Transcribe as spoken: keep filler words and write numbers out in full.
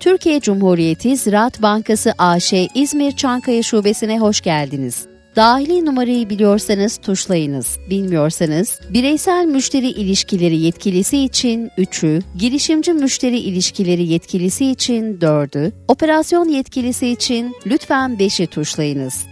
Türkiye Cumhuriyeti Ziraat Bankası A Ş İzmir Çankaya Şubesi'ne hoş geldiniz. Dahili numarayı biliyorsanız tuşlayınız. Bilmiyorsanız bireysel müşteri ilişkileri yetkilisi için üçü, girişimci müşteri ilişkileri yetkilisi için dördü, operasyon yetkilisi için lütfen beşi tuşlayınız.